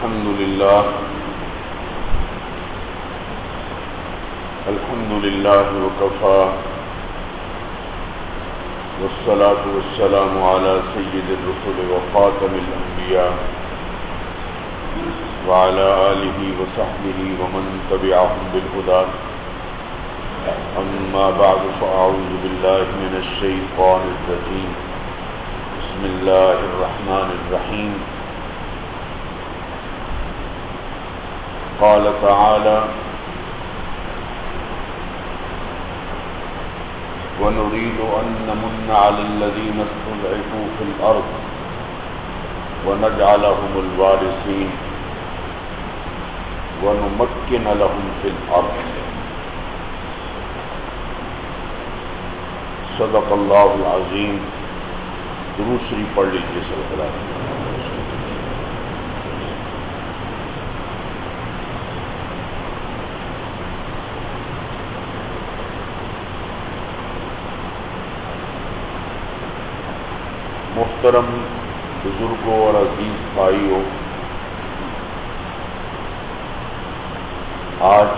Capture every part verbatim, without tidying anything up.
الحمد لله الحمد لله وكفى والصلاة والسلام على سيد الرسل وخاتم الأنبياء وعلى آله وصحبه ومن تبعهم بالهدى أما بعد فأعوذ بالله من الشيطان الرجيم بسم الله الرحمن الرحيم قال تعالى ونريد أن نمن على الذين استضعفوا في الأرض ونجعلهم الوارثين ونمكن لهم في الأرض صدق اللہ العظیم. درود شریف پڑھ لیجیے صلی اللہ علیہ وسلم. محترم بزرگوں اور عزیز بھائیوں، آج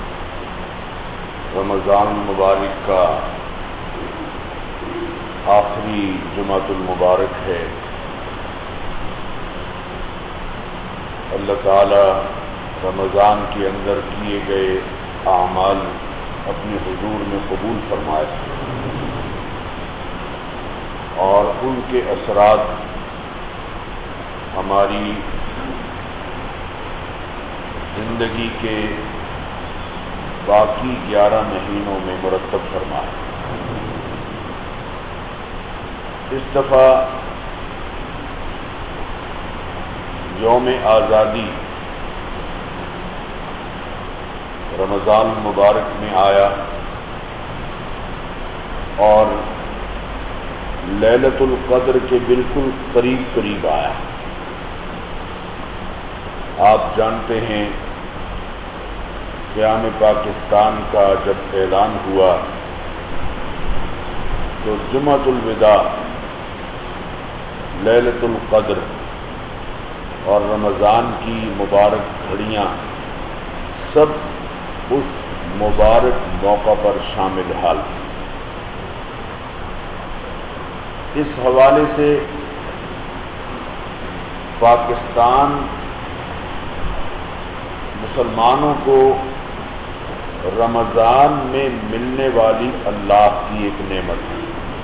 رمضان المبارک کا آخری جمعۃ المبارک ہے. اللہ تعالی رمضان کے اندر کیے گئے اعمال اپنے حضور میں قبول فرمائے اور ان کے اثرات ہماری زندگی کے باقی گیارہ مہینوں میں مرتب فرمائے. اس دفعہ یوم آزادی رمضان المبارک میں آیا اور لیلۃ القدر کے بالکل قریب قریب آیا. آپ جانتے ہیں قیام پاکستان کا جب اعلان ہوا تو جمعۃ الوداع، لیلۃ القدر اور رمضان کی مبارک گھڑیاں سب اس مبارک موقع پر شامل حال تھیں. اس حوالے سے پاکستان مسلمانوں کو رمضان میں ملنے والی اللہ کی ایک نعمت ہے.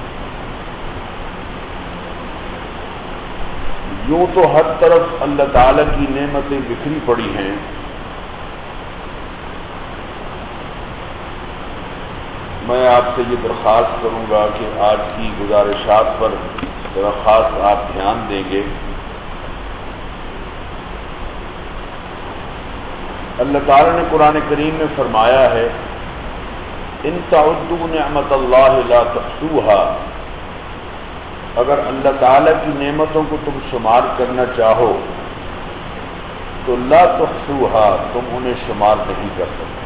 یوں تو ہر طرف اللہ تعالی کی نعمتیں بکھری پڑی ہیں، میں آپ سے یہ درخواست کروں گا کہ آج کی گزارشات پر ذرا خاص آپ دھیان دیں گے. اللہ تعالی نے قرآن کریم میں فرمایا ہے ان تعدوا نعمت اللہ لا تحصوها، اگر اللہ تعالی کی نعمتوں کو تم شمار کرنا چاہو تو لا تحصوها، تم انہیں شمار نہیں کر سکتے.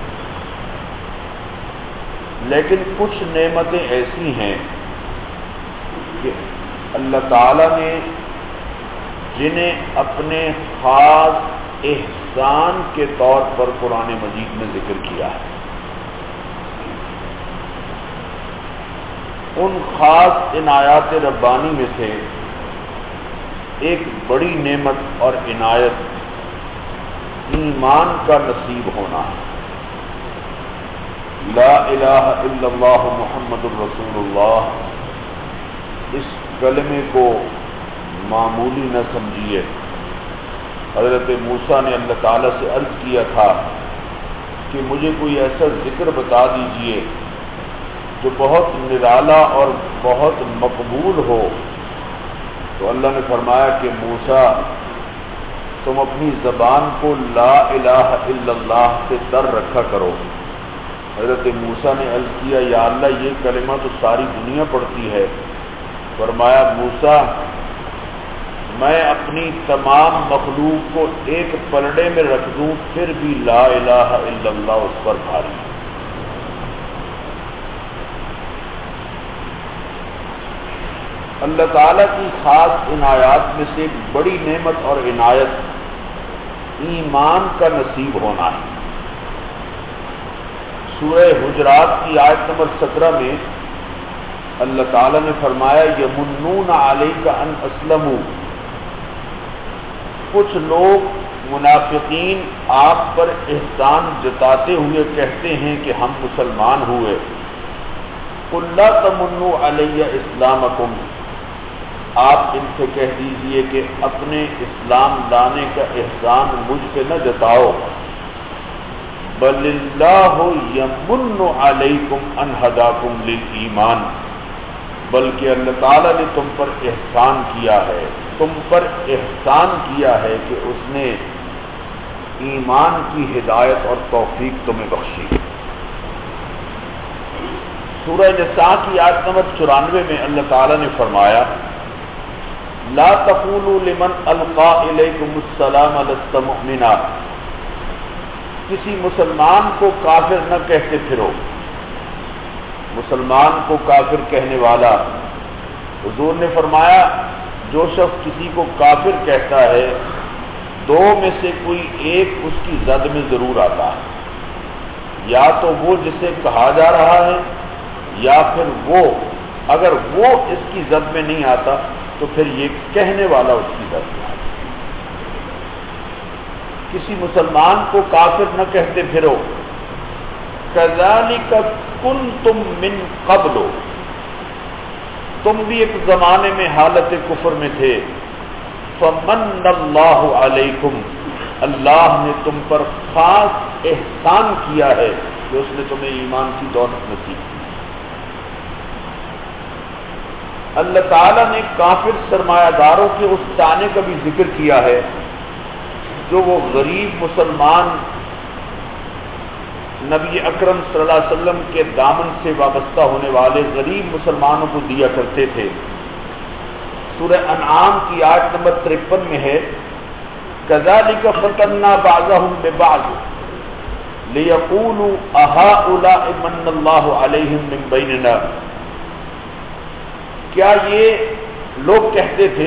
لیکن کچھ نعمتیں ایسی ہیں کہ اللہ تعالی نے جنہیں اپنے خاص احسان کے طور پر قرآن مجید میں ذکر کیا ہے. ان خاص عنایات ربانی میں سے ایک بڑی نعمت اور عنایت ایمان کا نصیب ہونا ہے. لا الہ الا اللہ محمد الرسول اللہ، اس کلمے کو معمولی نہ سمجھیے. حضرت موسیٰ نے اللہ تعالیٰ سے عرض کیا تھا کہ مجھے کوئی ایسا ذکر بتا دیجئے جو بہت نرالا اور بہت مقبول ہو. تو اللہ نے فرمایا کہ موسیٰ تم اپنی زبان کو لا الہ الا اللہ سے در رکھا کرو. حضرت موسیٰ نے عرض کیا یا اللہ یہ کلمہ تو ساری دنیا پڑھتی ہے. فرمایا موسیٰ میں اپنی تمام مخلوق کو ایک پلڑے میں رکھ دوں پھر بھی لا الہ الا اللہ اس پر بھاری. اللہ تعالیٰ کی خاص عنایات میں سے ایک بڑی نعمت اور عنایت ایمان کا نصیب ہونا ہے۔ سورہ حجرات کی آیت نمبر سترہ میں اللہ تعالیٰ نے فرمایا یمنون علیک ان اسلموا، کچھ لوگ منافقین آپ پر احسان جتاتے ہوئے کہتے ہیں کہ ہم مسلمان ہوئے۔ قل لا تمنوا علی اسلامکم، آپ ان سے کہہ دیجئے کہ اپنے اسلام لانے کا احسان مجھ پہ نہ جتاؤ، بل اللہ یمن علیکم ان ہداکم للایمان، بلکہ اللہ تعالیٰ نے تم پر احسان کیا ہے، تم پر احسان کیا ہے کہ اس نے ایمان کی ہدایت اور توفیق تمہیں بخشی۔ سورہ نساء کی آیت نمبر چورانوے میں اللہ تعالیٰ نے فرمایا لا تقولوا لمن القى الیکم السلام لست مؤمنا، کسی مسلمان کو کافر نہ کہتے پھرو۔ مسلمان کو کافر کہنے والا، حضور نے فرمایا جو شخص کسی کو کافر کہتا ہے دو میں سے کوئی ایک اس کی زد میں ضرور آتا ہے، یا تو وہ جسے کہا جا رہا ہے یا پھر وہ، اگر وہ اس کی زد میں نہیں آتا تو پھر یہ کہنے والا اس کی زد میں آتا۔ کسی مسلمان کو کافر نہ کہتے پھرو۔ کذالک کنتم من قبل، تم بھی ایک زمانے میں حالت کفر میں تھے، فمن اللہ علیکم، اللہ نے تم پر خاص احسان کیا ہے کہ اس نے تمہیں ایمان کی دولت نصیب کی۔ اللہ تعالیٰ نے کافر سرمایہ داروں کے اس طعنے کا بھی ذکر کیا ہے جو وہ غریب مسلمان نبی اکرم صلی اللہ علیہ وسلم کے دامن سے وابستہ ہونے والے غریب مسلمانوں کو دیا کرتے تھے۔ سورہ انعام کی آیت نمبر ترپن میں ہے کذالک فتنا بعضهم ببعض لیقولوا اہؤلاء من اللہ علیہم من بیننا، کیا یہ لوگ کہتے تھے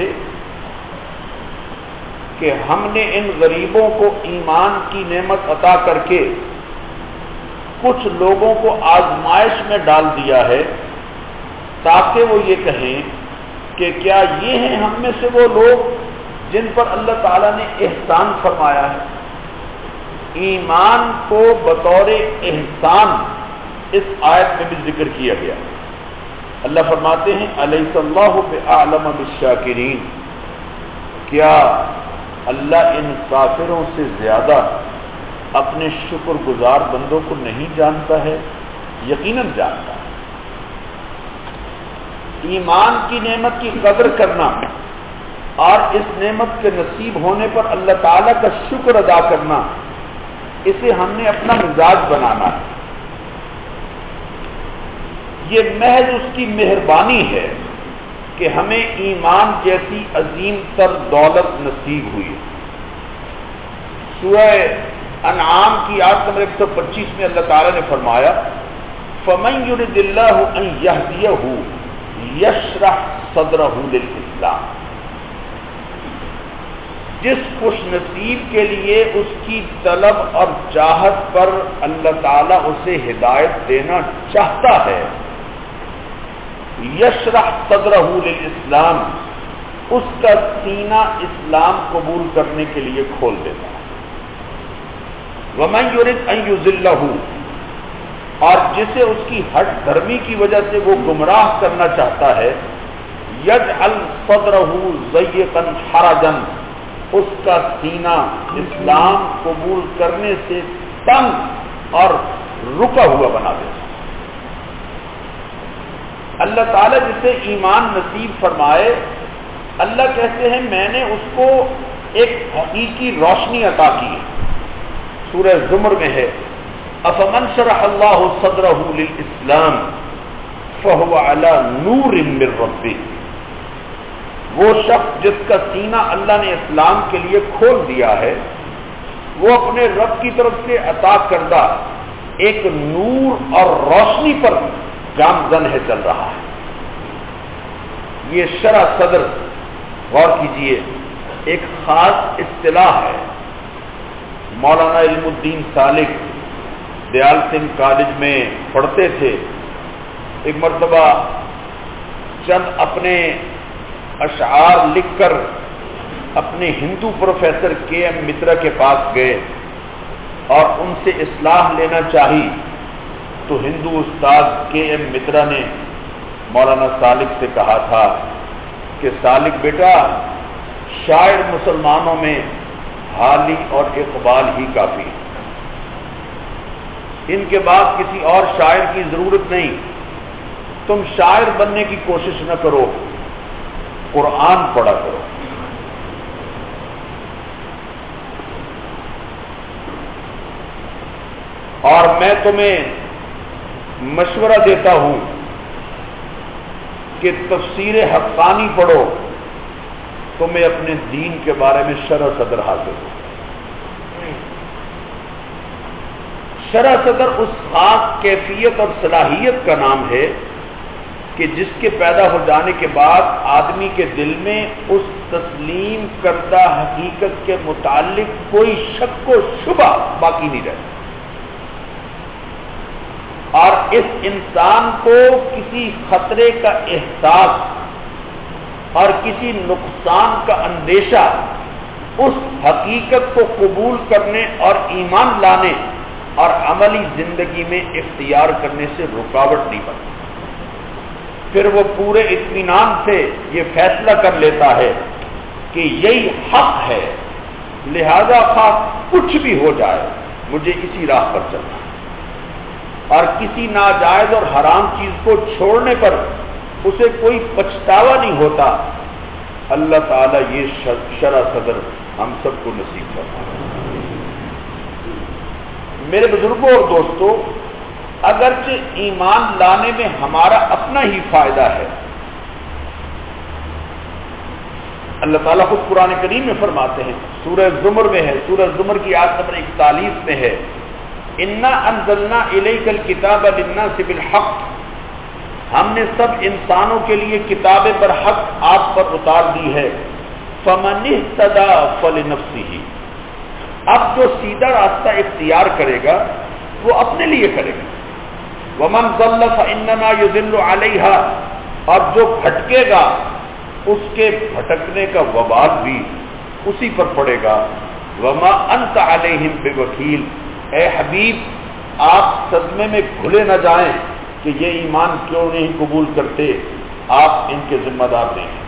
کہ ہم نے ان غریبوں کو ایمان کی نعمت عطا کر کے کچھ لوگوں کو آزمائش میں ڈال دیا ہے تاکہ وہ یہ کہیں کہ کیا یہ ہیں ہم میں سے وہ لوگ جن پر اللہ تعالیٰ نے احسان فرمایا ہے۔ ایمان کو بطور احسان اس آیت میں بھی ذکر کیا گیا۔ اللہ فرماتے ہیں الیس اللہ بأعلم بالشاکرین، کیا اللہ ان کافروں سے زیادہ اپنے شکر گزار بندوں کو نہیں جانتا ہے؟ یقیناً جانتا ہے۔ ایمان کی نعمت کی قدر کرنا اور اس نعمت کے نصیب ہونے پر اللہ تعالیٰ کا شکر ادا کرنا، اسے ہم نے اپنا مزاج بنانا ہے۔ یہ محض اس کی مہربانی ہے کہ ہمیں ایمان جیسی عظیم تر دولت نصیب ہوئی۔ سورہ انعام کی آیت نمبر ایک سو پچیس میں اللہ تعالیٰ نے فرمایا فَمَن يُرِدِ اللَّهُ أَن يَهْدِيَهُ يَشْرَحْ صَدْرَهُ لِلْإِسْلَامِ، جس خوش نصیب کے لیے اس کی طلب اور چاہت پر اللہ تعالیٰ اسے ہدایت دینا چاہتا ہے، یشرح صدرہ للاسلام، اس کا سینہ اسلام قبول کرنے کے لیے کھول دیتا ہے۔ ومن یرد ان یضلہ، اور جسے اس کی ہٹ دھرمی کی وجہ سے وہ گمراہ کرنا چاہتا ہے، یجعل صدرہ ضیقا حرجا، اس کا سینہ اسلام قبول کرنے سے تنگ اور رکا ہوا بنا دیتا ہے۔ اللہ تعالیٰ جسے ایمان نصیب فرمائے، اللہ کہتے ہیں میں نے اس کو ایک حقیقی روشنی عطا کی ہے۔ سورہ زمر میں ہے افمن شرح اللہ صدرہ للاسلام فهو علی نور من ربہ، وہ شخص جس کا سینہ اللہ نے اسلام کے لیے کھول دیا ہے، وہ اپنے رب کی طرف سے عطا کردہ ایک نور اور روشنی پر گامزن ہے، چل رہا ہے۔ یہ شرح صدر غور کیجئے ایک خاص اصطلاح ہے مولانا علم الدین سالک دیال سنگھ کالج میں پڑھتے تھے. ایک مرتبہ چند اپنے اشعار لکھ کر اپنے ہندو پروفیسر کے ایم مترا کے پاس گئے اور ان سے اصلاح لینا چاہی تو ہندو استاد کے ایم مترا نے مولانا سالک سے کہا تھا کہ سالک بیٹا شاعر مسلمانوں میں حالی اور اقبال ہی کافی ہے، ان کے بعد کسی اور شاعر کی ضرورت نہیں. تم شاعر بننے کی کوشش نہ کرو، قرآن پڑھا کرو. اور میں تمہیں مشورہ دیتا ہوں کہ تفسیر حقانی پڑھو، تمہیں اپنے دین کے بارے میں شرح صدر حاصل ہو. شرح صدر اس خاص کیفیت اور صلاحیت کا نام ہے کہ جس کے پیدا ہو جانے کے بعد آدمی کے دل میں اس تسلیم کردہ حقیقت کے متعلق کوئی شک و شبہ باقی نہیں رہتا، اور اس انسان کو کسی خطرے کا احساس اور کسی نقصان کا اندیشہ اس حقیقت کو قبول کرنے اور ایمان لانے اور عملی زندگی میں اختیار کرنے سے رکاوٹ نہیں بنتی. پھر وہ پورے اطمینان سے یہ فیصلہ کر لیتا ہے کہ یہی حق ہے، لہذا خواہ کچھ بھی ہو جائے مجھے اسی راہ پر چلنا ہے، اور کسی ناجائز اور حرام چیز کو چھوڑنے پر اسے کوئی پچھتاوا نہیں ہوتا. اللہ تعالیٰ یہ شرح صدر ہم سب کو نصیب فرمائے. میرے بزرگوں اور دوستوں، اگرچہ ایمان لانے میں ہمارا اپنا ہی فائدہ ہے، اللہ تعالیٰ خود قرآن کریم میں فرماتے ہیں، سورہ زمر میں ہے، سورہ زمر کی آیت نمبر اکتالیس میں ہے، انا انزلنا الیک الکتاب للناس بالحق، ہم نے سب انسانوں کے لیے کتاب برحق آپ پر اتار دی ہے. فمن اہتدی فلنفسہ، اب جو سیدھا راستہ اختیار کرے گا وہ اپنے لیے کرے گا. ومن ضل فانما یضل علیہا، اور جو بھٹکے گا اس کے بھٹکنے کا وبال بھی اسی پر پڑے گا. وما انت علیہم بوکیل، اے حبیب آپ صدمے میں گھلے نہ جائیں کہ یہ ایمان کیوں نہیں قبول کرتے، آپ ان کے ذمہ دار نہیں ہیں.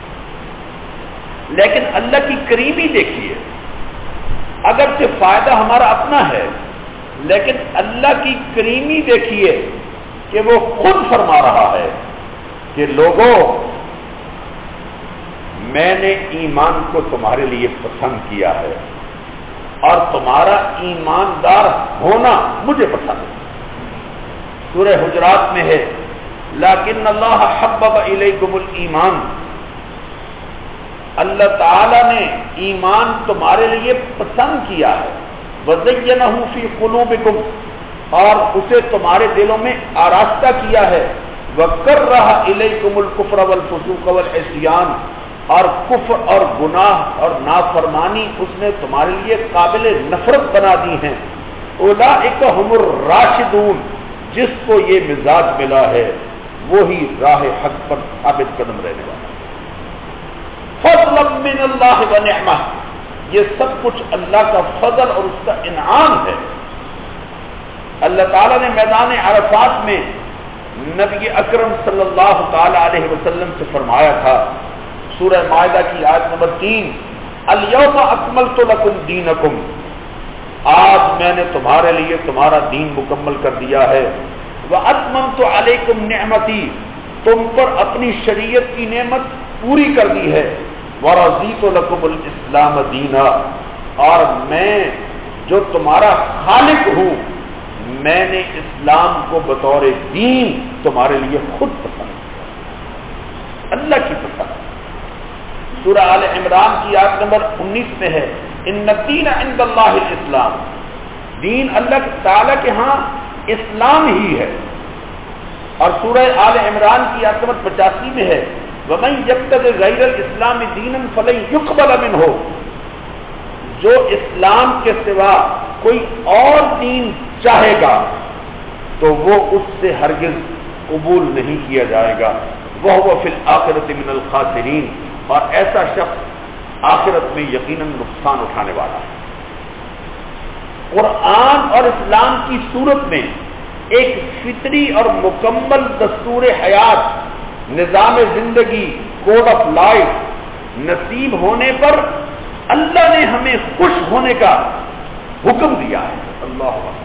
لیکن اللہ کی کریمی دیکھیے، اگرچہ فائدہ ہمارا اپنا ہے لیکن اللہ کی کریمی دیکھیے کہ وہ خود فرما رہا ہے کہ لوگوں میں نے ایمان کو تمہارے لیے پسند کیا ہے اور تمہارا ایماندار ہونا مجھے پسند ہے. سورہ حجرات میں ہے، لیکن اللہ حبب الیکم الایمان، اللہ تعالیٰ نے ایمان تمہارے لیے پسند کیا ہے. وزینہ فی قلوبکم، اور اسے تمہارے دلوں میں آراستہ کیا ہے. وکرہ الیکم الکفر والفسوق والعصیان، اور کفر اور گناہ اور نافرمانی اس نے تمہارے لیے قابل نفرت بنا دی ہیں. اولئک هم الراشدون، جس کو یہ مزاج ملا ہے وہی راہ حق پر ثابت قدم رہنے والا. فضلا من اللہ ونعمہ، یہ سب کچھ اللہ کا فضل اور اس کا انعام ہے. اللہ تعالیٰ نے میدان عرفات میں نبی اکرم صلی اللہ تعالی علیہ وسلم سے فرمایا تھا، سورہ مائدہ کی آیت نمبر تین، الیوم اکملت لکم دینکم، آج میں نے تمہارے لیے تمہارا دین مکمل کر دیا ہے. واتممت علیکم نعمتی، تم پر اپنی شریعت کی نعمت پوری کر دی ہے. ورضیت لکم الاسلام دینا، اور میں جو تمہارا خالق ہوں میں نے اسلام کو بطور دین تمہارے لیے خود پسند کیا، اللہ کی پسند. سورہ آل عمران کی آیت نمبر انیس میں ہے، ان الدین عند اللہ الاسلام، دین اللہ تعالی کے ہاں اسلام ہی ہے. اور سورہ آل عمران کی آیت نمبر پچاسی میں ہے، وَمَن يَبْتَغِ غَيْرَ الْإِسْلَامِ دِينًا فَلَن يُقْبَلَ مِنْهُ، جو اسلام کے سوا کوئی اور دین چاہے گا تو وہ اس سے ہرگز قبول نہیں کیا جائے گا. وَهُوَ فِي الْآخِرَةِ مِنَ الْخَاسِرِينَ, اور ایسا شخص آخرت میں یقیناً نقصان اٹھانے والا ہے. قرآن اور اسلام کی صورت میں ایک فطری اور مکمل دستور حیات, نظام زندگی, کوڈ آف لائف نصیب ہونے پر اللہ نے ہمیں خوش ہونے کا حکم دیا ہے. اللہ اکبر.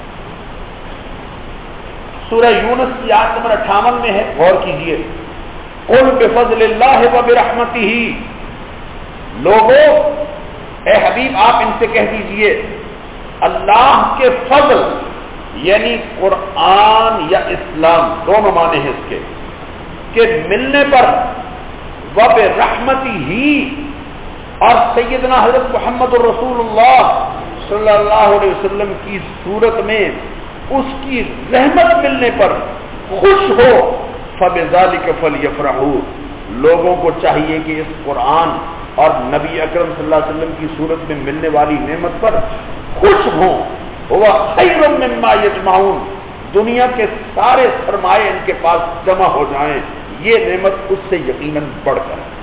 سورہ یونس کی آیت نمبر اٹھاون میں ہے, غور کیجیے. قل بفضل اللہ وبرحمتہ, لوگوں اے حبیب آپ ان سے کہہ دیجئے اللہ کے فضل یعنی قرآن یا اسلام دونوں معنی ہیں اس کے کہ ملنے پر, وبرحمتہ ہی, اور سیدنا حضرت محمد الرسول اللہ صلی اللہ علیہ وسلم کی صورت میں اس کی رحمت ملنے پر خوش ہو. فَبِذَلِكَ فَلْيَفْرَحُوا, لوگوں کو چاہیے کہ اس قرآن اور نبی اکرم صلی اللہ علیہ وسلم کی صورت میں ملنے والی نعمت پر خوش ہوں. هُوَ خَيْرٌ مِّمَّا يَجْمَعُونَ, دنیا کے سارے سرمایے ان کے پاس جمع ہو جائیں, یہ نعمت اس سے یقیناً بڑھ کر ہے.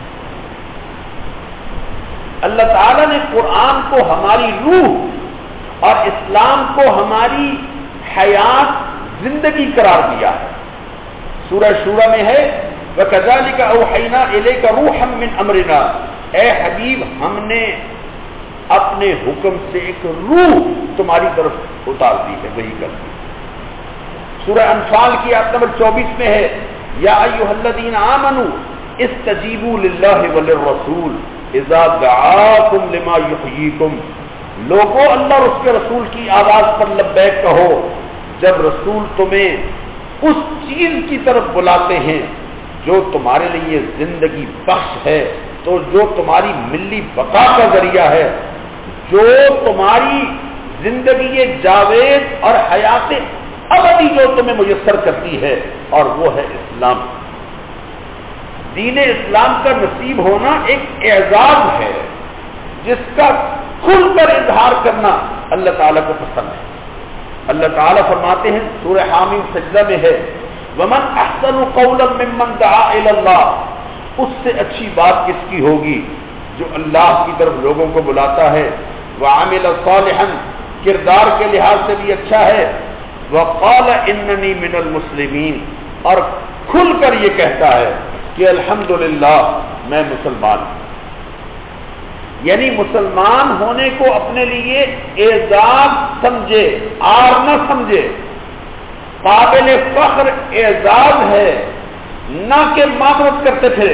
اللہ تعالیٰ نے قرآن کو ہماری روح اور اسلام کو ہماری حیات زندگی قرار دیا ہے. سورہ شورى میں ہے وَكَذَلِكَ أَوْحَيْنَا إِلَيْكَ رُوحًا مِّنْ أَمْرِنَا, اے حبیب ہم نے اپنے حکم سے ایک روح تمہاری طرف اتار دی ہے, وہی کر دی. سورہ انفال کی آیت نمبر چوبیس میں ہے یا ایھا الذین آمنوا استجیبوا للہ وللرسول اذا دعاکم لما یحییکم, لوگوں اللہ اور اس کے رسول کی آواز پر لبیک کہو جب رسول تمہیں اس چیز کی طرف بلاتے ہیں جو تمہارے لیے زندگی بخش ہے, تو جو تمہاری ملی بقا کا ذریعہ ہے, جو تمہاری زندگی جاوید اور حیات ابدی جو تمہیں میسر کرتی ہے, اور وہ ہے اسلام. دین اسلام کا نصیب ہونا ایک اعزاز ہے جس کا کھل کر اظہار کرنا اللہ تعالیٰ کو پسند ہے. اللہ تعالیٰ فرماتے ہیں سورہ حامیم سجدہ میں ہے وَمَنْ أَحْسَنُ قَوْلًا مِّمَّنْ دَعَا إِلَى اللَّهِ, اس سے اچھی بات کس کی ہوگی جو اللہ کی طرف لوگوں کو بلاتا ہے. وَعَمِلَ صَالِحًا, کردار کے لحاظ سے بھی اچھا ہے. وَقَالَ إِنَّنِي مِنَ الْمُسْلِمِينَ, اور کھل کر یہ کہتا ہے کہ الحمدللہ میں مسلمان ہوں. یعنی مسلمان ہونے کو اپنے لیے اعزاز سمجھے, آر نہ سمجھے, قابل فخر اعزاز ہے, نہ کہ معذرت کرتے پھرے.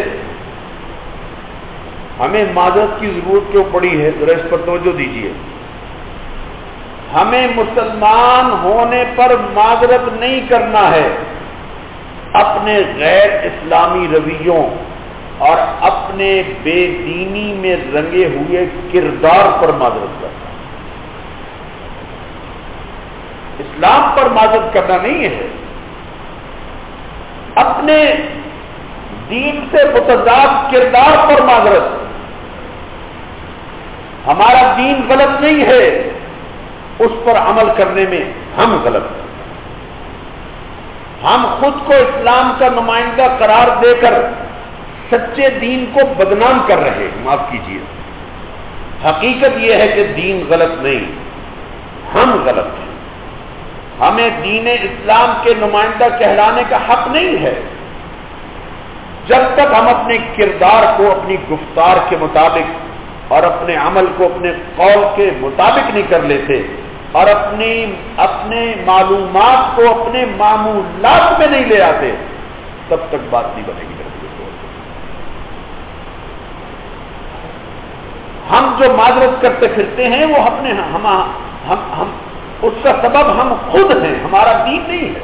ہمیں معذرت کی ضرورت کیوں پڑی ہے, ذرا اس پر توجہ دیجیے. ہمیں مسلمان ہونے پر معذرت نہیں کرنا ہے, اپنے غیر اسلامی رویوں اور اپنے بے دینی میں رنگے ہوئے کردار پر معذرت کرنا. اسلام پر معذرت کرنا نہیں ہے, اپنے دین سے متضاد کردار پر معذرت. ہمارا دین غلط نہیں ہے, اس پر عمل کرنے میں ہم غلط ہیں. ہم خود کو اسلام کا نمائندہ قرار دے کر سچے دین کو بدنام کر رہے ہیں. معاف کیجیے, حقیقت یہ ہے کہ دین غلط نہیں, ہم غلط ہیں. ہمیں دین اسلام کے نمائندہ کہلانے کا حق نہیں ہے جب تک ہم اپنے کردار کو اپنی گفتار کے مطابق اور اپنے عمل کو اپنے قول کے مطابق نہیں کر لیتے, اور اپنی اپنے معلومات کو اپنے معمولات میں نہیں لے آتے, تب تک بات نہیں بنے گی. ہم جو معذرت کرتے پھرتے ہیں وہ اپنے ہم, ہم, ہم اس کا سبب ہم خود ہیں, ہمارا دین نہیں ہے.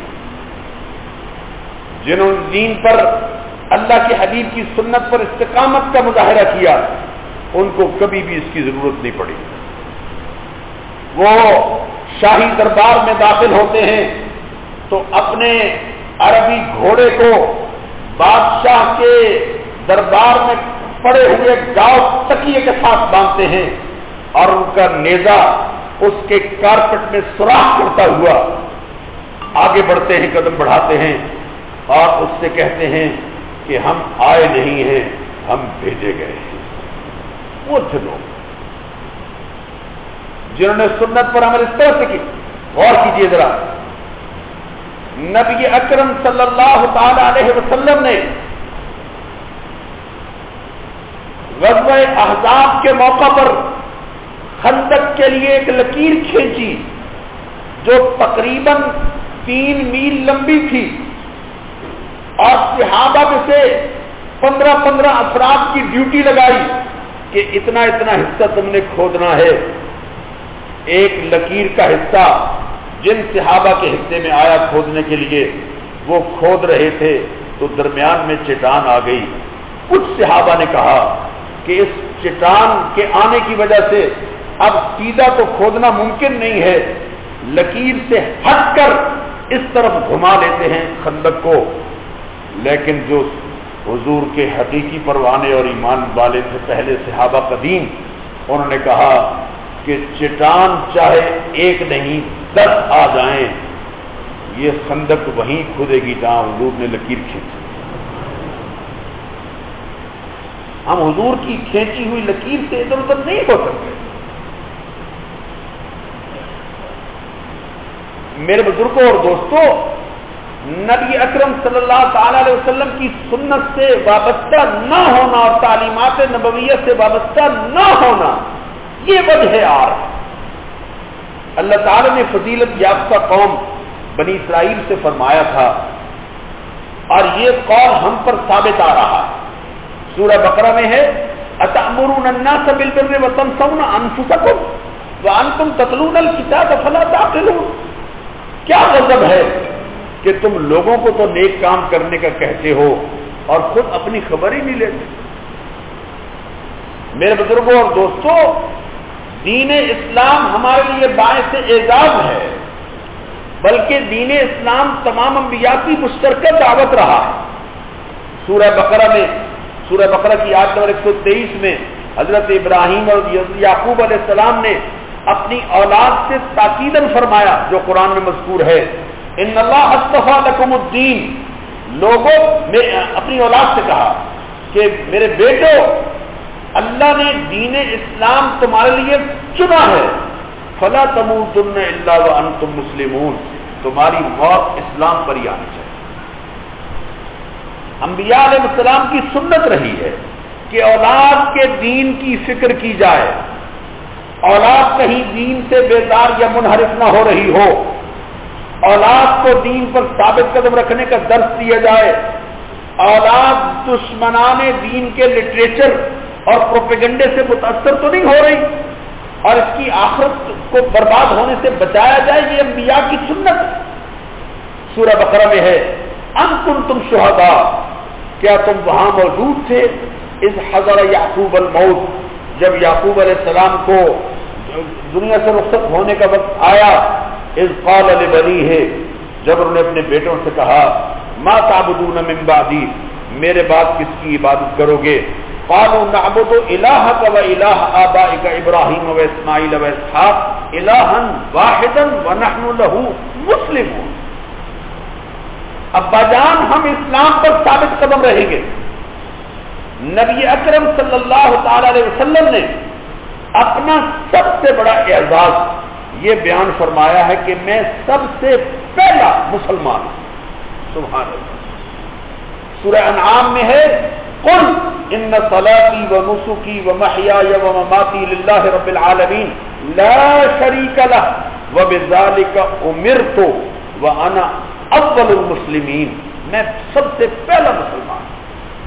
جنہوں نے دین پر اللہ کے حبیب کی سنت پر استقامت کا مظاہرہ کیا ان کو کبھی بھی اس کی ضرورت نہیں پڑی. وہ شاہی دربار میں داخل ہوتے ہیں تو اپنے عربی گھوڑے کو بادشاہ کے دربار میں پڑے ہوئے گاؤں تکیے کے ساتھ باندھتے ہیں اور ان کا نیزہ اس کے کارپٹ میں سوراخ کرتا ہوا آگے بڑھتے ہیں، قدم بڑھاتے ہیں اور اس سے کہتے ہیں کہ ہم آئے نہیں ہیں، ہم بھیجے گئے ہیں۔ وہ تھے لوگ جنہوں نے سنت پر عمل اس طرح سے کی۔ غور کیجیے ذرا، نبی اکرم صلی اللہ تعالی علیہ وسلم نے غزوہ احزاب کے موقع پر خندق کے لیے ایک لکیر کھینچی جو تقریباً تین میل لمبی تھی، اور صحابہ میں سے پندرہ پندرہ افراد کی ڈیوٹی لگائی کہ اتنا اتنا حصہ تم نے کھودنا ہے۔ ایک لکیر کا حصہ جن صحابہ کے حصے میں آیا کھودنے کے لیے، وہ کھود رہے تھے تو درمیان میں چٹان آ گئی۔ کچھ صحابہ نے کہا کہ اس چٹان کے آنے کی وجہ سے اب سیدھا تو کھودنا ممکن نہیں ہے، لکیر سے ہٹ کر اس طرف گھما لیتے ہیں خندق کو۔ لیکن جو حضور کے حقیقی پروانے اور ایمان والے تھے پہلے صحابہ قدیم، انہوں نے کہا کہ چٹان چاہے ایک نہیں دس آ جائیں، یہ خندق وہیں کھدے گی جہاں حضور نے لکیر کھینچی۔ ہم حضور کی کھینچی ہوئی لکیر سے ادھر ادھر نہیں ہو سکتے۔ میرے بزرگوں اور دوستوں، نبی اکرم صلی اللہ تعالی علیہ وسلم کی سنت سے وابستہ نہ ہونا اور تعلیمات نبویہ سے وابستہ نہ ہونا، یہ وجہ آر ہے۔ اللہ تعالی نے فضیلت یافتہ قوم بنی اسرائیل سے فرمایا تھا، اور یہ قول ہم پر ثابت آ رہا ہے۔ سورہ بقرہ میں ہے اتأمرون الناس بالبر وتنسون انفسکم وانتم تتلون الکتاب فلا تعقلون۔ کیا غضب ہے کہ تم لوگوں کو تو نیک کام کرنے کا کہتے ہو اور خود اپنی خبر ہی نہیں لیتے۔ میرے بزرگوں اور دوستوں، دین اسلام ہمارے لیے باعث اعزاز ہے، بلکہ دین اسلام تمام انبیاء کی مشترکہ دعوت رہا ہے۔ سورہ بقرہ میں سورہ بقرہ کی آیت نمبر ایک سو تیئیس میں حضرت ابراہیم اور یعقوب علیہ السلام نے اپنی اولاد سے تاکیداً فرمایا، جو قرآن میں مذکور ہے، ان اللہ اصطفیٰ لکم الدین۔ لوگوں نے اپنی اولاد سے کہا کہ میرے بیٹو، اللہ نے دین اسلام تمہارے لیے چنا ہے، فلا تموتن الا وانتم مسلمون، تمہاری موت اسلام پر ہی آنی چاہیے۔ انبیاء علیہ السلام کی سنت رہی ہے کہ اولاد کے دین کی فکر کی جائے، اولاد کہیں دین سے بیزار یا منحرف نہ ہو رہی ہو، اولاد کو دین پر ثابت قدم رکھنے کا درس دیا جائے، اولاد دشمنان دین کے لٹریچر اور پروپیگنڈے سے متاثر تو نہیں ہو رہی، اور اس کی آخرت کو برباد ہونے سے بچایا جائے، یہ انبیاء کی سنت۔ سورہ بقرہ میں ہے ام کنتم شہداء، کیا تم وہاں موجود تھے، اذ حضر یعقوب الموت، جب یعقوب علیہ السلام کو دنیا سے رخصت ہونے کا وقت آیا، اذ قال لبنیہ، جب انہوں نے اپنے بیٹوں سے کہا ما تعبدون من بعدی، میرے بعد کس کی عبادت کرو گے؟ قالوا نعبد الہک و الہ آبائک ابراہیم و اسماعیل و اسحاق الہا واحدا ونحن له مسلمون۔ ابا جان، ہم اسلام پر ثابت قدم رہیں گے۔ نبی اکرم صلی اللہ تعالی علیہ وسلم نے اپنا سب سے بڑا اعزاز یہ بیان فرمایا ہے کہ میں سب سے پہلا مسلمان ہوں۔ سبحان اللہ۔ سورہ انعام میں ہے قل ان صلاتی و نسکی و محیای و مماتی للہ رب العالمین لا شریک لہ وبذالک امرت وانا اول المسلمین، میں سب سے پہلا مسلمان ہوں۔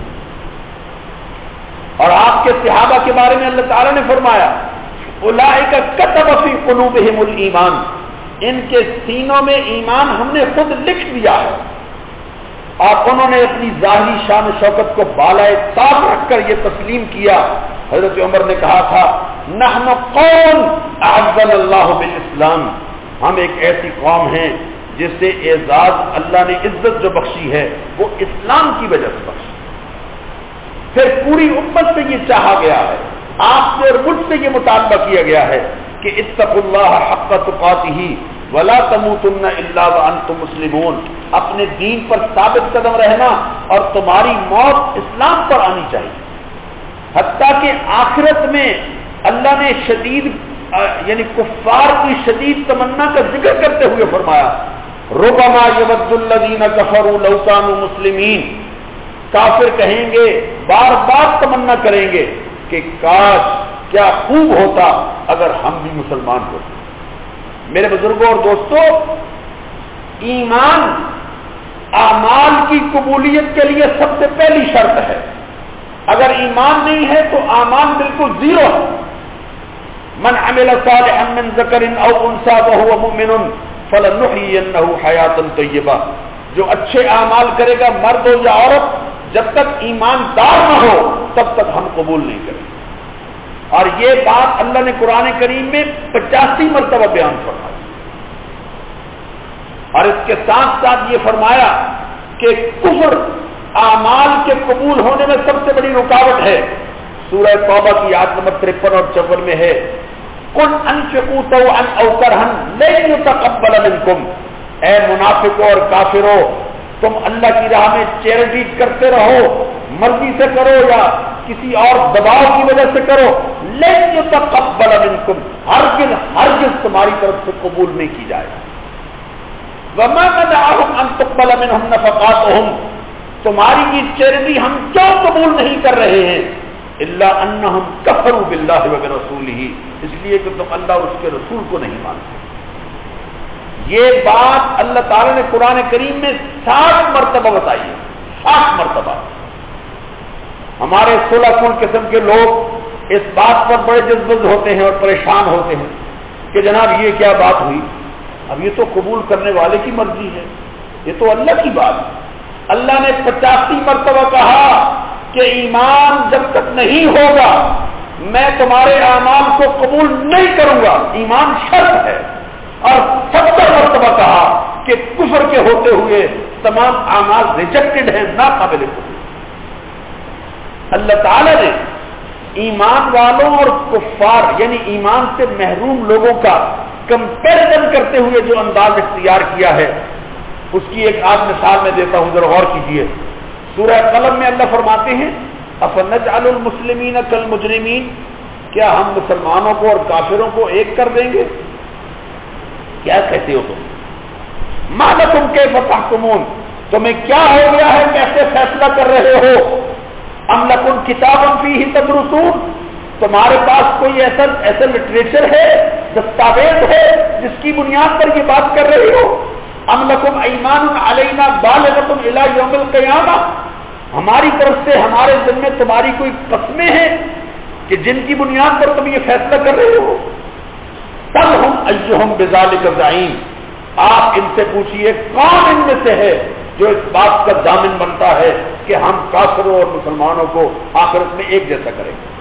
اور آپ کے صحابہ کے بارے میں اللہ تعالیٰ نے فرمایا اولئک کتب فی قلوبہم الایمان، ان کے سینوں میں ایمان ہم نے خود لکھ دیا ہے۔ اور انہوں نے اپنی ظاہری شان و شوکت کو بالائے طاق رکھ کر یہ تسلیم کیا۔ حضرت عمر نے کہا تھا نحن قوم اعزنا اللہ بالاسلام، ہم ایک ایسی قوم ہیں جس سے اعزاز اللہ نے عزت جو بخشی ہے وہ اسلام کی وجہ سے بخشی۔ پھر پوری امت سے یہ چاہا گیا ہے آپ سے اور مجھ سے یہ مطالبہ کیا گیا ہے کہ اتقوا اللہ حق تقاتہ ولا تموتن الا وانتم مسلمون، اپنے دین پر ثابت قدم رہنا اور تمہاری موت اسلام پر آنی چاہیے۔ حتیٰ کہ آخرت میں اللہ نے شدید یعنی کفار کی شدید تمنا کا ذکر کرتے ہوئے فرمایا ربما یود الذین کفروا لو کانوا مسلمین، کافر کہیں گے، بار بار تمنا کریں گے کہ کاش کیا خوب ہوتا اگر ہم بھی مسلمان ہوتے۔ میرے بزرگوں اور دوستوں، ایمان اعمال کی قبولیت کے لیے سب سے پہلی شرط ہے۔ اگر ایمان نہیں ہے تو اعمال بالکل زیرو ہے۔ من عمل صالحا من ذکر او انثى وهو مؤمن فلنحيينه حیاة طیبہ، جو اچھے اعمال کرے گا مرد ہو یا عورت، جب تک ایماندار نہ ہو تب تک ہم قبول نہیں کریں۔ اور یہ بات اللہ نے قرآن کریم میں پچاسی مرتبہ بیان فرمائی، اور اس کے ساتھ ساتھ یہ فرمایا کہ کفر اعمال کے قبول ہونے میں سب سے بڑی رکاوٹ ہے۔ سورہ توبہ کی آیت نمبر ترپن اور چون میں ہے قل انفقوا طوعا او کرها لن يتقبل منكم، اے منافقوں اور کافروں، تم اللہ کی راہ میں چیریٹی کرتے رہو، مرضی سے کرو یا کسی اور دباؤ کی وجہ سے کرو، لن يتقبل منكم، ہرگز ہرگز تمہاری طرف سے قبول نہیں کی جائے گا۔ وما منعهم ان تقبل منهم نفقاتهم، تمہاری یہ چیریٹی ہم کیوں قبول نہیں کر رہے ہیں؟ الا انہم کفروا باللہ وبرسولہ، اس لیے کہ تم اللہ اور اس کے رسول کو نہیں مانتے۔ یہ بات اللہ تعالی نے قرآن کریم میں ساٹھ مرتبہ بتائی ہے، ساٹھ مرتبہ۔ ہمارے صلح کن قسم کے لوگ اس بات پر بڑے جذبز ہوتے ہیں اور پریشان ہوتے ہیں کہ جناب یہ کیا بات ہوئی؟ اب یہ تو قبول کرنے والے کی مرضی ہے، یہ تو اللہ کی بات ہے۔ اللہ نے پچاسی مرتبہ کہا کہ ایمان جب تک نہیں ہوگا میں تمہارے اعمال کو قبول نہیں کروں گا، ایمان شرط ہے۔ اور ستر مرتبہ کہا کہ کفر کے ہوتے ہوئے تمام اعمال ریجیکٹڈ ہیں، ناقابل قبول۔ اللہ تعالی نے ایمان والوں اور کفار یعنی ایمان سے محروم لوگوں کا کمپیریزن کرتے ہوئے جو انداز اختیار کیا ہے، اس کی ایک آدھ مثال میں دیتا ہوں، ذرا غور کیجیے۔ سورہ قلم میں اللہ فرماتے ہیں افنجعل المسلمین کالمجرمین، کیا ہم مسلمانوں کو اور کافروں کو ایک کر دیں گے؟ کیا کہتے ہو تم؟ ما لکم کیف تحکمون، تمہیں کیا ہو گیا ہے، کیسے فیصلہ کر رہے ہو؟ ام لکم کتاب فیہ تدرسون، تمہارے پاس کوئی ایسا ایسا لٹریچر ہے، دستاویز ہے جس کی بنیاد پر یہ بات کر رہے ہو؟ ام لکم ایمان علینا بالغۃ الی یوم القیامہ، ہماری طرف سے ہمارے ذمہ تمہاری کوئی قسمیں ہیں کہ جن کی بنیاد پر تم یہ فیصلہ کر رہے ہو؟ سلہم ایہم بذالک زعیم، آپ ان سے پوچھئے کون ان میں سے ہے جو اس بات کا ضامن بنتا ہے کہ ہم کافروں اور مسلمانوں کو آخرت میں ایک جیسا کریں گے۔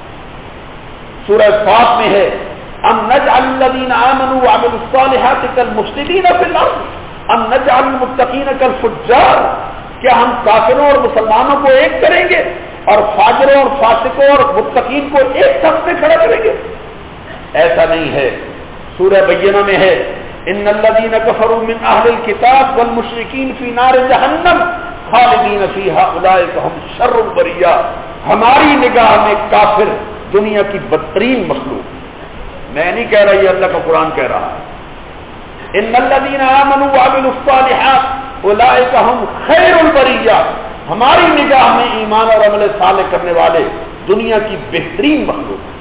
سورہ صاد میں ہے ام نجعل الذین آمنوا وعملوا الصالحات کالمفسدین فی الارض ام نجعل المتقین کالفجار، کیا ہم کافروں اور مسلمانوں کو ایک کریں گے اور فاجروں اور فاسقوں اور متقین کو ایک صف میں کھڑا کریں گے؟ ایسا نہیں ہے۔ سورہ بینہ میں ہے ان الذین کفروا من اہل الکتاب والمشرکین فی نار جہنم خالدین فیہا اولئک ھم شر البریہ، ہماری نگاہ میں کافر دنیا کی بدترین مخلوق، میں نہیں کہہ رہا، یہ اللہ کا قرآن کہہ رہا ہے۔ ان الذین آمنوا وعملوا الصالحات اولئک ھم خیر البریہ، ہماری نگاہ میں ایمان اور عمل صالح کرنے والے دنیا کی بہترین مخلوق ہیں۔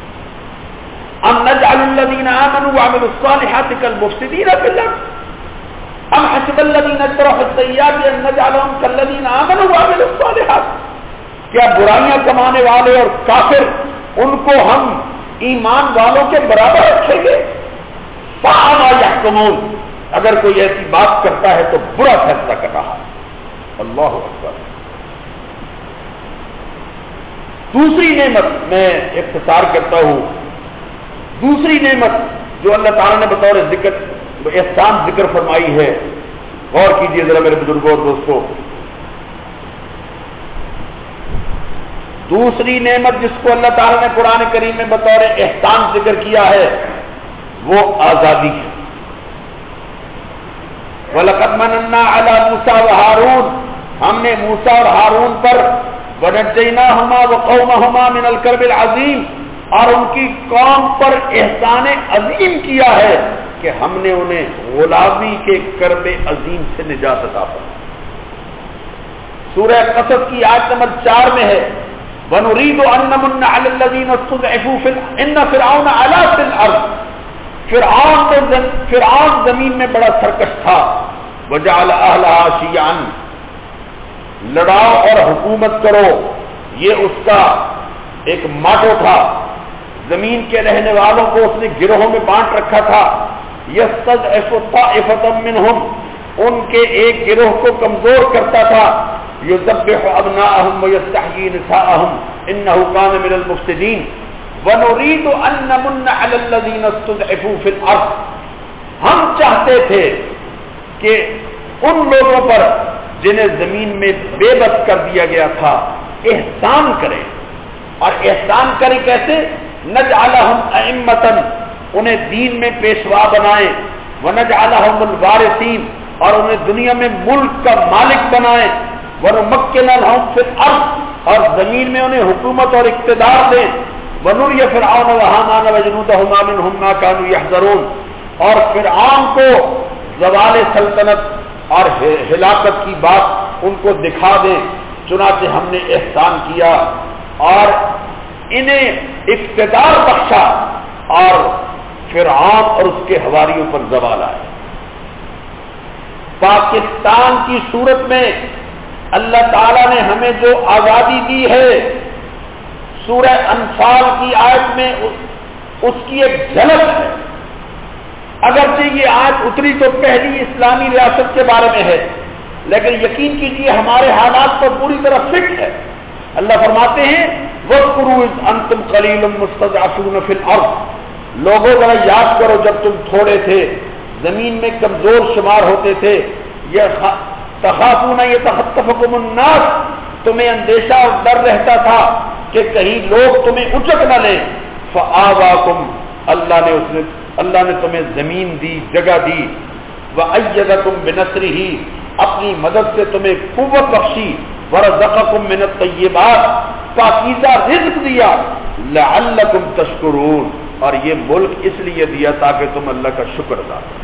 ام نجعل الذین آمنوا وعملوا الصالحات کالمفسدین فی الارض ام حسب الذین اجترحوا السیئات ان نجعلهم کالذین آمنوا وعملوا الصالحات، کیا برائیاں کمانے والے اور کافر ان کو ہم ایمان والوں کے برابر رکھیں گے؟ ساء ما یحکمون، اگر کوئی ایسی بات کرتا ہے تو برا فیصلہ کر رہا ہے۔ اللہ اکبر۔ دوسری نعمت میں اختصار کرتا ہوں، دوسری نعمت جو اللہ تعالیٰ نے بطور ذکر احسان ذکر فرمائی ہے، غور کیجیے ذرا میرے بزرگوں اور دوستوں، دوسری نعمت جس کو اللہ تعالیٰ نے قرآن کریم میں بطور احسان ذکر کیا ہے وہ آزادی ہے. وَلَقَدْ مَنَنَّا عَلَى مُوسَىٰ وَهَارُونَ، ہم نے موسیٰ اور ہارون پر وَنَجَّيْنَاهُمَا وَقَوْمَهُمَا مِنَ الْكَرْبِ الْعَظِيمِ، اور ان کی قوم پر احسان عظیم کیا ہے کہ ہم نے انہیں غلامی کے کرب عظیم سے نجات عطا فرمائی. سورہ قصص کی آیت نمبر چار میں ہے وَنُرِيدُ أَن نَّمُنَّ عَلَى الَّذِينَ اسْتُضْعِفُوا فِي إِنَّ فِرْعَوْنَ عَلَا فِي الْأَرْضِ، فرعون تو فرعون زمین میں بڑا سرکش تھا. وَجَعَلَ أَهْلَهَا شِيَعًا، لڑاؤ اور حکومت کرو، یہ اس کا ایک ماٹو تھا. زمین کے رہنے والوں کو اس نے گروہوں میں بانٹ رکھا تھا. يَسْتَضْعِفُ طَائِفَةً مِّنْهُمْ، ان کے ایک گروہ کو کمزور کرتا تھا. يُذَبِّحُ أَبْنَاءَهُمْ وَيَسْتَحْيِي نِسَاءَهُمْ إِنَّهُ كَانَ مِنَ الْمُفْسِدِينَ. وَنُرِيدُ أَن نَّمُنَّ عَلَى الَّذِينَ اسْتُضْعِفُوا فِي الْأَرْضِ، ہم چاہتے تھے کہ ان لوگوں پر جنہیں زمین میں بے بس کر دیا گیا تھا احسان کریں. اور احسان کریں کیسے؟ نجعلہم ائمۃ، انہیں دین میں پیشوا بنائیں. ونجعلہم الوارثین، اور انہیں دنیا میں ملک کا مالک بنائیں. ونمکن لہم فی الارض، اور زمین میں انہیں حکومت اور اقتدار دیں. ونری فرعون وہامان وجنودہما منہم ما کانوا یحذرون، اور فرعون کو زوال سلطنت اور ہلاکت کی بات ان کو دکھا دیں. چنانچہ ہم نے احسان کیا اور انہیں اقتدار بخشا اور فرعون اور اس کے حواریوں پر زوال آئے. پاکستان کی صورت میں اللہ تعالیٰ نے ہمیں جو آزادی دی ہے، سورہ انفال کی آیت میں اس کی ایک جھلک ہے. اگرچہ یہ آیت اتری تو پہلی اسلامی ریاست کے بارے میں ہے، لیکن یقین کیجیے ہمارے حالات پر پوری طرح فٹ ہے. اللہ فرماتے ہیں وَاذْكُرُوا إِذْ أَنْتُمْ قَلِيلٌ مُسْتَضْعَفُونَ فِي الْأَرْضِ، لوگوں ذرا یاد کرو جب تم تھوڑے تھے، زمین میں کمزور شمار ہوتے تھے. تخافون یتخطفکم الناس، تمہیں اندیشہ اور ڈر رہتا تھا کہ کہیں لوگ تمہیں اچک نہ لیں. فآواکم، اللہ نے اس نے اللہ نے تمہیں زمین دی، جگہ دی. وأیدکم بنصرہ، اپنی مدد سے تمہیں قوت بخشی. ورزقکم من الطیبات، پاکیزہ رزق دیا. لعلکم تشکرون، اور یہ ملک اس لیے دیا تاکہ تم اللہ کا شکر ادا کرو.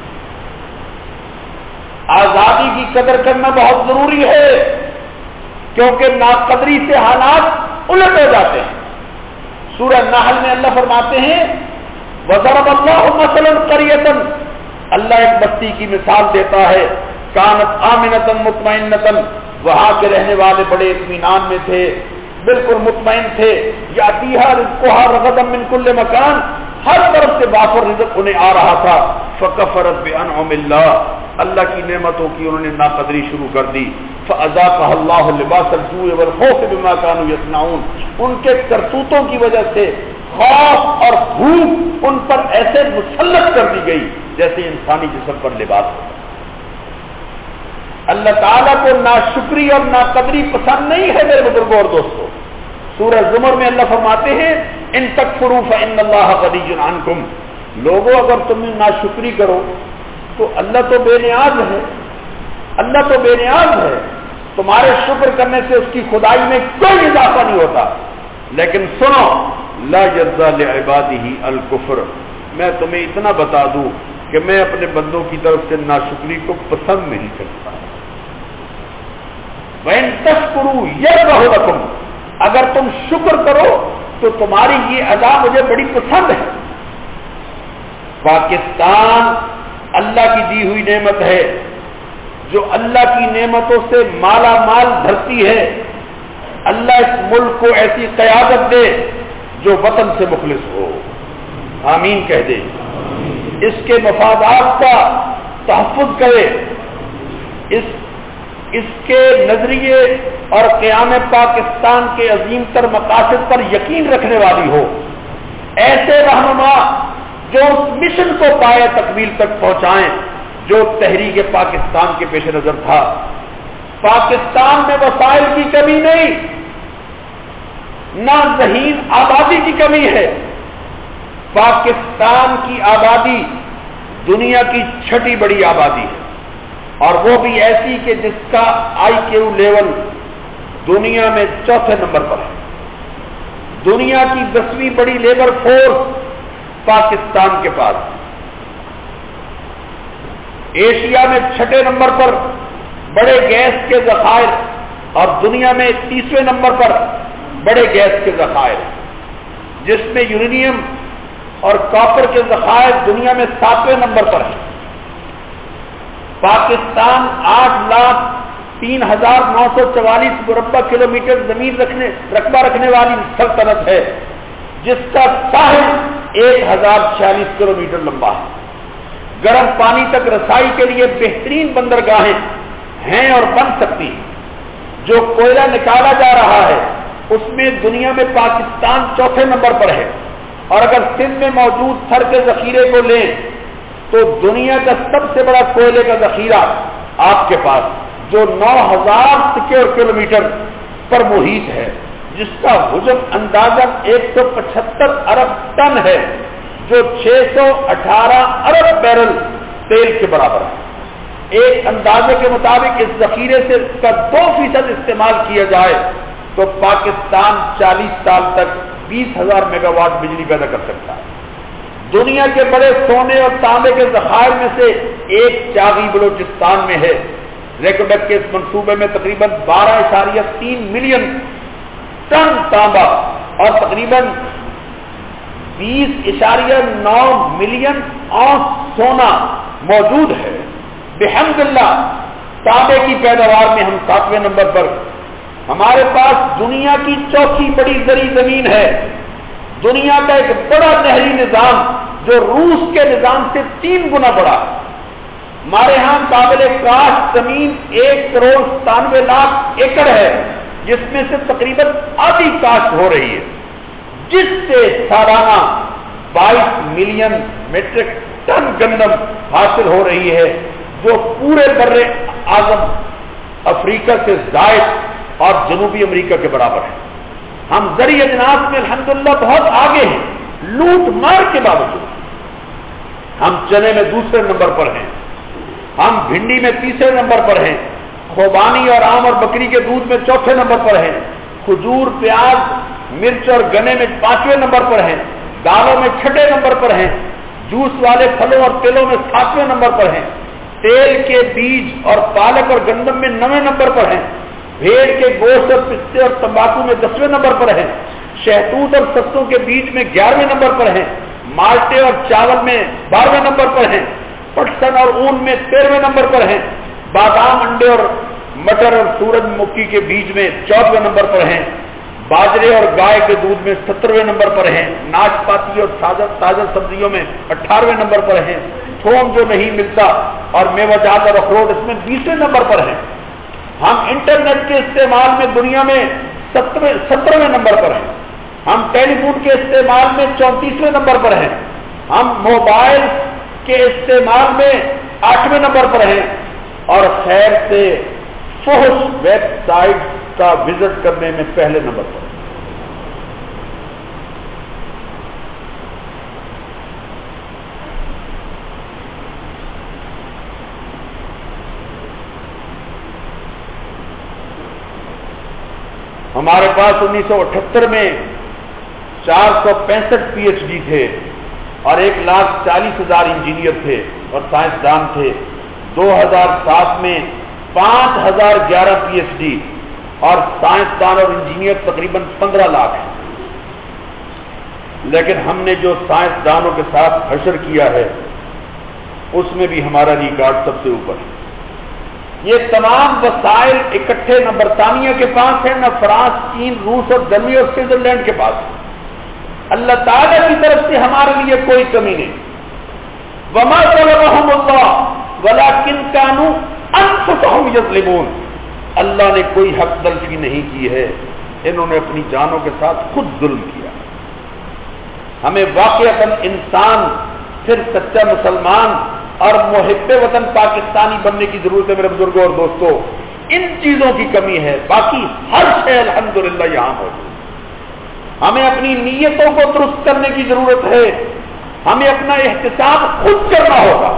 آزادی کی قدر کرنا بہت ضروری ہے، کیونکہ ناقدری سے حالات الٹ ہو جاتے ہیں. سورہ نحل میں اللہ فرماتے ہیں وَضَرَبَ اللَّهُ مَثَلًا قَرْيَةً، اللہ ایک بستی کی مثال دیتا ہے. كَانَتْ آمِنَةً مُطْمَئِنَّةً، وہاں کے رہنے والے بڑے اطمینان میں تھے، بالکل مطمئن تھے. یاتیہا رزقہا رغدا من کل مکان، ہر طرف سے وافر رزق انہیں آ رہا تھا. فکفرت بانعم اللہ، اللہ کی نعمتوں کی انہوں نے ناقدری شروع کر دی. فاذاقها اللہ لباس الجوع والخوف بما كانوا يصنعون، ان کے کرتوتوں کی وجہ سے خوف اور بھوک ان پر ایسے مسلط کر دی گئی جیسے انسانی جسم پر لباس ہوتا. اللہ تعالیٰ کو ناشکری اور ناقدری پسند نہیں ہے میرے بزرگوں اور دوستوں. سورہ زمر میں اللہ فرماتے ہیں ان تکفروا فإن اللہ غنی عنکم، لوگوں اگر تم ناشکری کرو تو اللہ تو بے نیاز ہے، اللہ تو بے نیاز ہے، تمہارے شکر کرنے سے اس کی خدائی میں کوئی اضافہ نہیں ہوتا. لیکن سنو لا یرضی لعبادہ الکفر، میں تمہیں اتنا بتا دوں کہ میں اپنے بندوں کی طرف سے ناشکری کو پسند نہیں کرتا. وَإِن تَشْكُرُوا يَرْضَهُ لَكُمْ، اگر تم شکر کرو تو تمہاری یہ ادا مجھے بڑی پسند ہے. پاکستان اللہ کی دی ہوئی نعمت ہے، جو اللہ کی نعمتوں سے مالا مال دھرتی ہے. اللہ اس ملک کو ایسی قیادت دے جو وطن سے مخلص ہو. آمین کہہ دے. اس کے مفادات کا تحفظ کرے، اس اس کے نظریے اور قیام پاکستان کے عظیم تر مقاصد پر یقین رکھنے والی ہو. ایسے رہنما جو اس مشن کو پائے تکمیل تک پہنچائیں جو تحریک پاکستان کے پیش نظر تھا. پاکستان میں وسائل کی کمی نہیں، نہ ذہین آبادی کی کمی ہے. پاکستان کی آبادی دنیا کی چھٹی بڑی آبادی ہے، اور وہ بھی ایسی کہ جس کا آئی کیو لیول دنیا میں چوتھے نمبر پر ہے. دنیا کی دسویں بڑی لیبر فورس پاکستان کے پاس. ایشیا میں چھٹے نمبر پر بڑے گیس کے ذخائر، اور دنیا میں تیسویں نمبر پر بڑے گیس کے ذخائر، جس میں یورینیم اور کاپر کے ذخائر دنیا میں ساتویں نمبر پر ہیں. پاکستان آٹھ لاکھ تین ہزار نو سو چوالیس مربع کلو میٹر زمین رکھنے رقبہ رکھنے والی سلطنت ہے، جس کا ساحل ایک ہزار چھیالیس کلو میٹر لمبا ہے. گرم پانی تک رسائی کے لیے بہترین بندرگاہیں ہیں اور بن سکتی ہیں. جو کوئلہ نکالا جا رہا ہے اس میں دنیا میں پاکستان چوتھے نمبر پر ہے، اور اگر سندھ میں موجود تھر کے ذخیرے کو لیں تو دنیا کا سب سے بڑا کوئلے کا ذخیرہ آپ کے پاس، جو نو ہزار سکوئر کلو میٹر پر محیط ہے، جس کا حجم اندازہ ایک سو پچہتر ارب ٹن ہے، جو چھ سو اٹھارہ ارب بیرل تیل کے برابر ہے. ایک اندازے کے مطابق اس ذخیرے سے اس کا دو فیصد استعمال کیا جائے تو پاکستان چالیس سال تک بیس ہزار میگا واٹ بجلی پیدا کر سکتا ہے. دنیا کے بڑے سونے اور تانبے کے ذخائر میں سے ایک چاغی بلوچستان میں ہے. ریکوڈک کے اس منصوبے میں تقریباً بارہ اشاریہ تین ملین ٹن تانبا اور تقریباً بیس اشاریہ نو ملین اونس سونا موجود ہے. بحمد اللہ تانبے کی پیداوار میں ہم ساتویں نمبر پر. ہمارے پاس دنیا کی چوتھی بڑی زرعی زمین ہے. دنیا کا ایک بڑا نہری نظام جو روس کے نظام سے تین گنا بڑا. ہمارے ہاں قابل کاشت زمین ایک کروڑ ستانوے لاکھ ایکڑ ہے، جس میں سے تقریباً آدھی کاشت ہو رہی ہے، جس سے سالانہ بائیس ملین میٹرک ٹن گندم حاصل ہو رہی ہے، جو پورے بر اعظم افریقہ سے زائد اور جنوبی امریکہ کے برابر ہے. ہم زرعی اجناس میں الحمدللہ بہت آگے ہیں، لوٹ مار کے باوجود. ہم چنے میں دوسرے نمبر پر ہیں، ہم بھنڈی میں تیسرے نمبر پر ہیں، خوبانی اور آم اور بکری کے دودھ میں چوتھے نمبر پر ہیں، کھجور، پیاز، مرچ اور گنے میں پانچویں نمبر پر ہیں، دالوں میں چھٹے نمبر پر ہیں، جوس والے پھلوں اور تیلوں میں ساتویں نمبر پر ہیں، تیل کے بیج اور پالک اور گندم میں نویں نمبر پر ہیں، بھیڑ کے گوشت اور پستے اور تمباکو میں دسویں نمبر پر ہیں، شہتوت اور سرسوں کے بیج میں گیارہویں نمبر پر ہیں، مالٹے اور چاول میں بارہویں نمبر پر ہیں، پٹسن اور اون میں تیرہویں نمبر پر ہیں، بادام، انڈے اور مٹر اور سورج مکھی کے بیج میں چودہویں نمبر پر ہیں، باجرے اور گائے کے دودھ میں سترویں نمبر پر ہیں، ناشپاتی اور تازہ تازہ سبزیوں میں اٹھارہویں نمبر پر ہیں، تھوم جو نہیں ملتا اور میوہ جات اور اخروٹ اس میں بیسویں نمبر پر ہیں. ہم انٹرنیٹ کے استعمال میں دنیا میں سترویں نمبر پر ہیں، ہم ٹیلی فون کے استعمال میں چونتیسویں نمبر پر ہیں، ہم موبائل کے استعمال میں آٹھویں نمبر پر ہیں، اور خیر سے فحش ویب سائٹ کا وزٹ کرنے میں پہلے نمبر پر. ہمارے پاس انیس سو اٹھہتر میں چار سو پینسٹھ پی ایچ ڈی تھے اور ایک لاکھ چالیس ہزار انجینئر تھے اور سائنسدان تھے. دو ہزار سات میں پانچ ہزار گیارہ پی ایچ ڈی اور سائنسدان اور انجینئر تقریباً پندرہ لاکھ ہیں. لیکن ہم نے جو سائنسدانوں کے ساتھ حشر کیا ہے اس میں بھی ہمارا ریکارڈ سب سے اوپر ہے. یہ تمام وسائل اکٹھے نہ برطانیہ کے پاس ہیں، نہ فرانس، چین، روس اور جرمنی اور سوئٹزرلینڈ کے پاس. اللہ تعالیٰ کی طرف سے ہمارے لیے کوئی کمی نہیں. وما ظلمهم اللہ ولکن كانوا انفسهم یظلمون. اللہ نے کوئی حق تلفی نہیں کی ہے، انہوں نے اپنی جانوں کے ساتھ خود ظلم کیا. ہمیں واقعتاً انسان پھر سچا مسلمان اور محب وطن پاکستانی بننے کی ضرورت ہے. میرے بزرگوں اور دوستوں، ان چیزوں کی کمی ہے، باقی ہر شے الحمدللہ یہاں موجود. ہمیں اپنی نیتوں کو درست کرنے کی ضرورت ہے، ہمیں اپنا احتساب خود کرنا ہوگا۔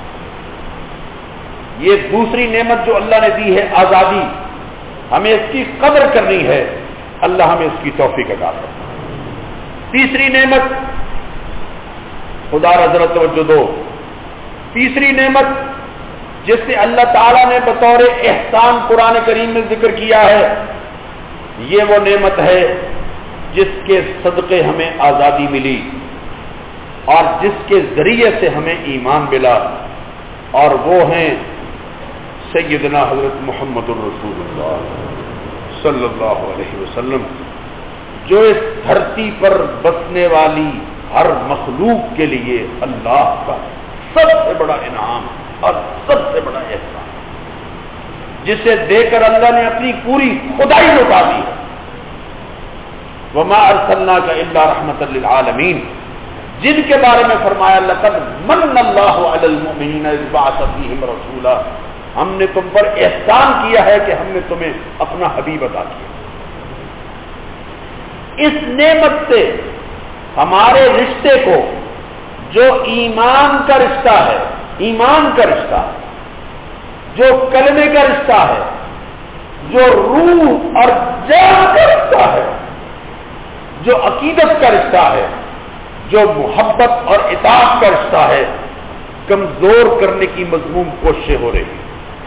یہ دوسری نعمت جو اللہ نے دی ہے آزادی، ہمیں اس کی قدر کرنی ہے، اللہ ہمیں اس کی توفیق عطا کرے۔ تیسری نعمت، خدا را ذرا توجہ دو، تیسری نعمت جس سے اللہ تعالیٰ نے بطور احسان قرآن کریم میں ذکر کیا ہے، یہ وہ نعمت ہے جس کے صدقے ہمیں آزادی ملی اور جس کے ذریعے سے ہمیں ایمان ملا، اور وہ ہیں سیدنا حضرت محمد الرسول اللہ صلی اللہ علیہ وسلم، جو اس دھرتی پر بسنے والی ہر مخلوق کے لیے اللہ کا سب سے بڑا انعام اور سب سے بڑا احسان، جسے دے کر اللہ نے اپنی پوری خدائی لوٹا دی ہے۔ وما ارسلناک الا رحمۃ للعالمین، جن کے بارے میں فرمایا لقد من اللہ علی المؤمنین اذ بعث فیہم رسولا، ہم نے تم پر احسان کیا ہے کہ ہم نے تمہیں اپنا حبیب عطا کیا۔ اس نعمت سے ہمارے رشتے کو، جو ایمان کا رشتہ ہے، ایمان کا رشتہ ہے، جو کلمے کا رشتہ ہے، جو روح اور جان کا رشتہ ہے، جو عقیدت کا رشتہ ہے، جو محبت اور اطاعت کا رشتہ ہے، کمزور کرنے کی مذموم کوششیں ہو رہی ہیں۔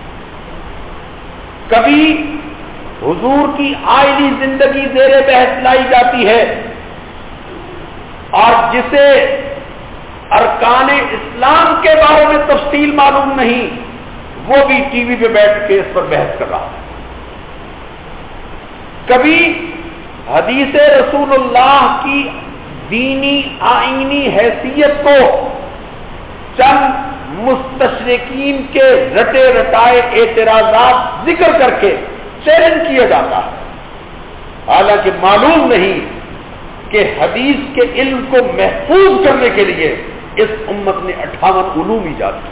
کبھی حضور کی آئلی زندگی زیر بحث لائی جاتی ہے، اور جسے ارکان اسلام کے بارے میں تفصیل معلوم نہیں، وہ بھی ٹی وی پہ بیٹھ کے اس پر بحث کر رہا ہے۔ کبھی حدیث رسول اللہ کی دینی آئینی حیثیت کو چند مستشرقین کے رٹے رٹائے اعتراضات ذکر کر کے چیلنج کیا جاتا ہے، حالانکہ معلوم نہیں کہ حدیث کے علم کو محفوظ کرنے کے لیے اس امت نے اٹھاون علوم ایجاد کیے۔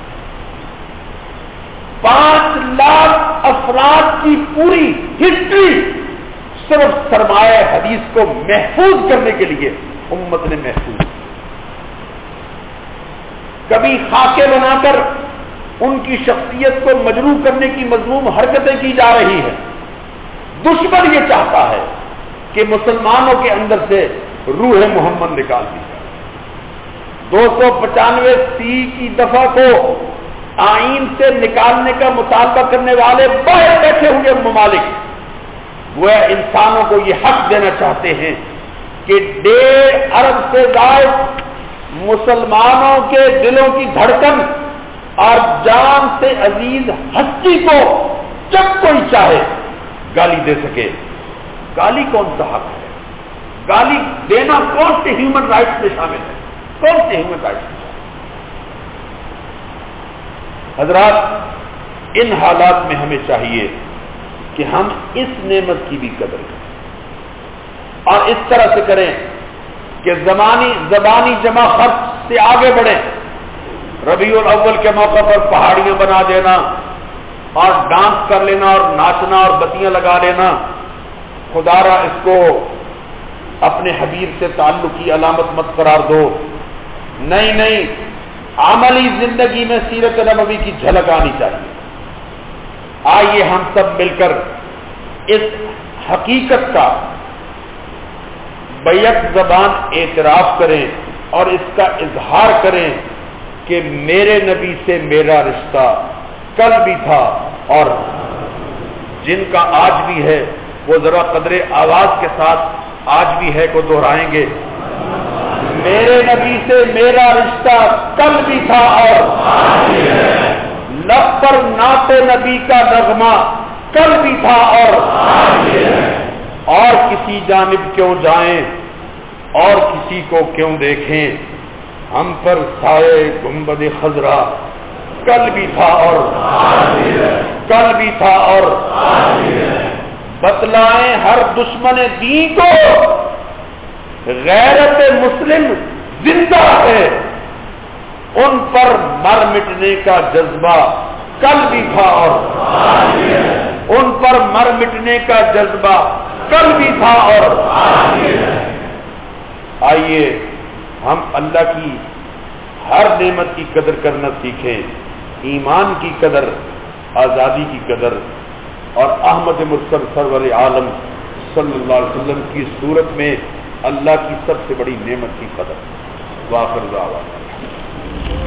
پانچ لاکھ افراد کی پوری ہسٹری صرف سرمایہ حدیث کو محفوظ کرنے کے لیے امت نے محفوظ کی۔ کبھی خاکے بنا کر ان کی شخصیت کو مجروح کرنے کی مذموم حرکتیں کی جا رہی ہیں۔ دشمن یہ چاہتا ہے کہ مسلمانوں کے اندر سے روح محمد نکال دی جائے۔ دو سو پچانوے سی کی دفعہ کو آئین سے نکالنے کا مطالبہ کرنے والے باہر بیٹھے ہوئے ممالک وہ انسانوں کو یہ حق دینا چاہتے ہیں کہ ڈیڑھ ارب سے زائد مسلمانوں کے دلوں کی دھڑکن اور جان سے عزیز ہستی کو جب کوئی چاہے گالی دے سکے۔ گالی کون سا حق ہے؟ گالی دینا کون سے ہیومن رائٹس میں شامل ہے؟ کون سے ہیومن رائٹس میں شامل ہے؟ حضرات، ان حالات میں ہمیں چاہیے کہ ہم اس نعمت کی بھی قدر کریں، اور اس طرح سے کریں کہ زمانی زبانی جمع خرچ سے آگے بڑھیں۔ ربیع الاول کے موقع پر پہاڑیاں بنا دینا اور ڈانس کر لینا اور ناچنا اور بتیاں لگا لینا، خدا را اس کو اپنے حبیب سے تعلق کی علامت مت قرار دو۔ نہیں نہیں، عملی زندگی میں سیرت نبوی کی جھلک آنی چاہیے۔ آئیے ہم سب مل کر اس حقیقت کا بیک زبان اعتراف کریں اور اس کا اظہار کریں کہ میرے نبی سے میرا رشتہ کل بھی تھا اور جن کا آج بھی ہے، وہ ذرا قدر آواز کے ساتھ آج بھی ہے کو دہرائیں گے۔ میرے نبی سے میرا رشتہ کل بھی تھا اور لب پر نعت نبی کا نغمہ کل بھی تھا اور اور کسی جانب کیوں جائیں اور کسی کو کیوں دیکھیں، ہم پر سائے گنبد خضرا کل بھی تھا اور کل بھی تھا اور بتلائیں ہر دشمن دین کو غیرت مسلم زندہ ہے، ان پر مر مٹنے کا جذبہ کل بھی تھا اور ان پر مر مٹنے کا جذبہ کل بھی تھا اور آئیے ہم اللہ کی ہر نعمت کی قدر کرنا سیکھیں، ایمان کی قدر، آزادی کی قدر، اور احمد مرسل سرور عالم صلی اللہ علیہ وسلم کی صورت میں اللہ کی سب سے بڑی نعمت کی قدر۔ واخر دعوانا